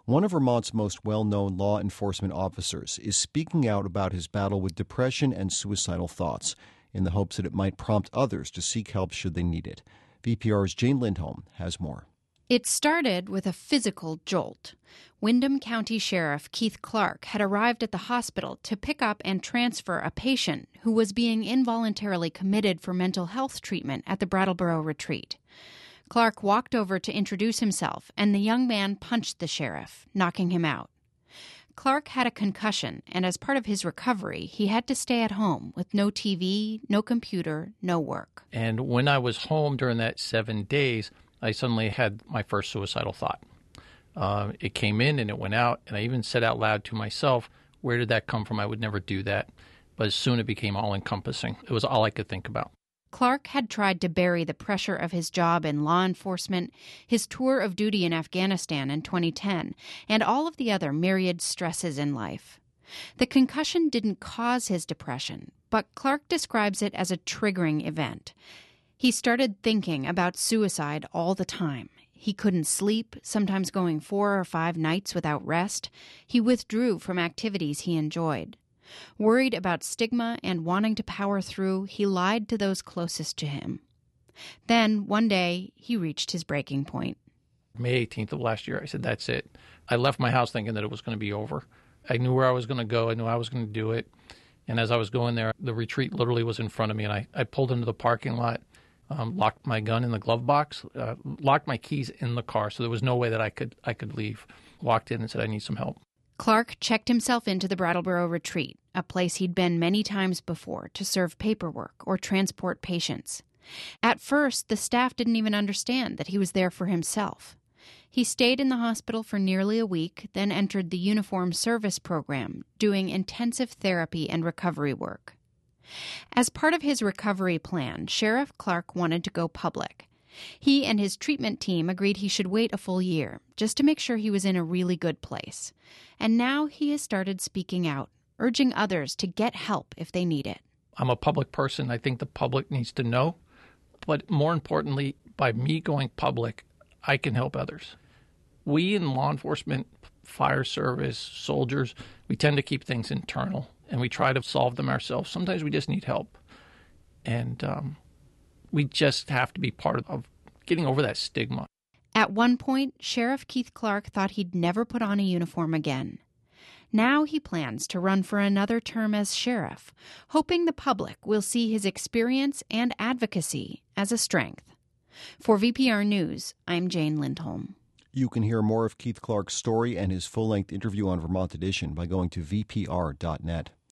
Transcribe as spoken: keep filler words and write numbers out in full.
One of Vermont's most well-known law enforcement officers is speaking out about his battle with depression and suicidal thoughts in the hopes that it might prompt others to seek help should they need it. V P R's Jane Lindholm has more. It started with a physical jolt. Windham County Sheriff Keith Clark had arrived at the hospital to pick up and transfer a patient who was being involuntarily committed for mental health treatment at the Brattleboro Retreat. Clark walked over to introduce himself, and the young man punched the sheriff, knocking him out. Clark had a concussion, and as part of his recovery, he had to stay at home with no T V, no computer, no work. And when I was home during that seven days, I suddenly had my first suicidal thought. Uh, it came in and it went out, and I even said out loud to myself, where did that come from? I would never do that. But soon it became all-encompassing. It was all I could think about. Clark had tried to bury the pressure of his job in law enforcement, his tour of duty in Afghanistan in twenty ten, and all of the other myriad stresses in life. The concussion didn't cause his depression, but Clark describes it as a triggering event. He started thinking about suicide all the time. He couldn't sleep, sometimes going four or five nights without rest. He withdrew from activities he enjoyed. Worried about stigma and wanting to power through, he lied to those closest to him. Then, one day, he reached his breaking point. May eighteenth of last year, I said, that's it. I left my house thinking that it was going to be over. I knew where I was going to go. I knew I was going to do it. And as I was going there, the retreat literally was in front of me, and I, I pulled into the parking lot, um, locked my gun in the glove box, uh, locked my keys in the car, so there was no way that I could I could leave. Walked in and said, I need some help. Clark checked himself into the Brattleboro Retreat, a place he'd been many times before to serve paperwork or transport patients. At first, the staff didn't even understand that he was there for himself. He stayed in the hospital for nearly a week, then entered the Uniform Service Program, doing intensive therapy and recovery work. As part of his recovery plan, Sheriff Clark wanted to go public. He and his treatment team agreed he should wait a full year, just to make sure he was in a really good place. And now he has started speaking out, urging others to get help if they need it. I'm a public person. I think the public needs to know. But more importantly, by me going public, I can help others. We in law enforcement, fire service, soldiers, we tend to keep things internal, and we try to solve them ourselves. Sometimes we just need help. And um, we just have to be part of getting over that stigma. At one point, Sheriff Keith Clark thought he'd never put on a uniform again. Now he plans to run for another term as sheriff, hoping the public will see his experience and advocacy as a strength. For V P R News, I'm Jane Lindholm. You can hear more of Keith Clark's story and his full-length interview on Vermont Edition by going to V P R dot net.